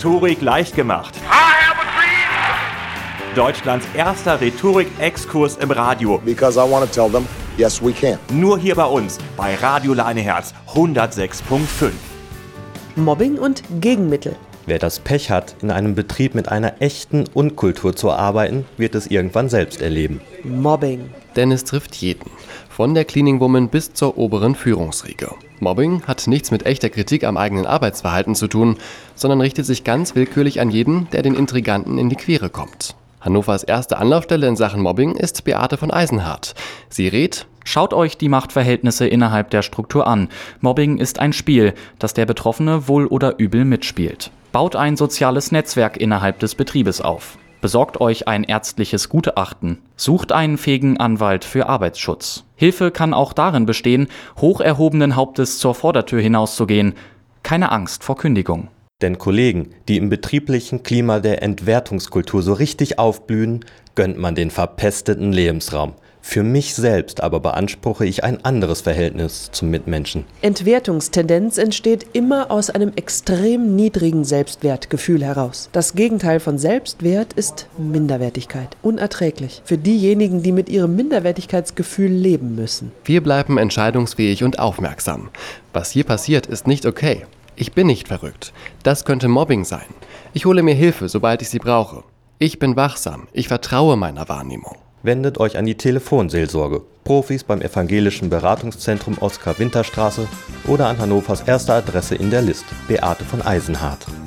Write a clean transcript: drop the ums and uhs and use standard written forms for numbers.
Rhetorik leicht gemacht. Deutschlands erster Rhetorik-Exkurs im Radio. Because I want to tell them, yes, we can. Nur hier bei uns, bei Radio Leineherz 106.5. Mobbing und Gegenmittel. Wer das Pech hat, in einem Betrieb mit einer echten Unkultur zu arbeiten, wird es irgendwann selbst erleben. Mobbing. Denn es trifft jeden. Von der Cleaning Woman bis zur oberen Führungsriege. Mobbing hat nichts mit echter Kritik am eigenen Arbeitsverhalten zu tun, sondern richtet sich ganz willkürlich an jeden, der den Intriganten in die Quere kommt. Hannovers erste Anlaufstelle in Sachen Mobbing ist Beate von Eisenhardt. Sie rät: Schaut euch die Machtverhältnisse innerhalb der Struktur an. Mobbing ist ein Spiel, das der Betroffene wohl oder übel mitspielt. Baut ein soziales Netzwerk innerhalb des Betriebes auf. Besorgt euch ein ärztliches Gutachten. Sucht einen fähigen Anwalt für Arbeitsschutz. Hilfe kann auch darin bestehen, hoch erhobenen Hauptes zur Vordertür hinauszugehen. Keine Angst vor Kündigung. Denn Kollegen, die im betrieblichen Klima der Entwertungskultur so richtig aufblühen, gönnt man den verpesteten Lebensraum. Für mich selbst aber beanspruche ich ein anderes Verhältnis zum Mitmenschen. Entwertungstendenz entsteht immer aus einem extrem niedrigen Selbstwertgefühl heraus. Das Gegenteil von Selbstwert ist Minderwertigkeit. Unerträglich für diejenigen, die mit ihrem Minderwertigkeitsgefühl leben müssen. Wir bleiben entscheidungsfähig und aufmerksam. Was hier passiert, ist nicht okay. Ich bin nicht verrückt. Das könnte Mobbing sein. Ich hole mir Hilfe, sobald ich sie brauche. Ich bin wachsam. Ich vertraue meiner Wahrnehmung. Wendet euch an die Telefonseelsorge, Profis beim Evangelischen Beratungszentrum Oskar-Winter-Straße oder an Hannovers erster Adresse in der List, Beate von Eisenhardt.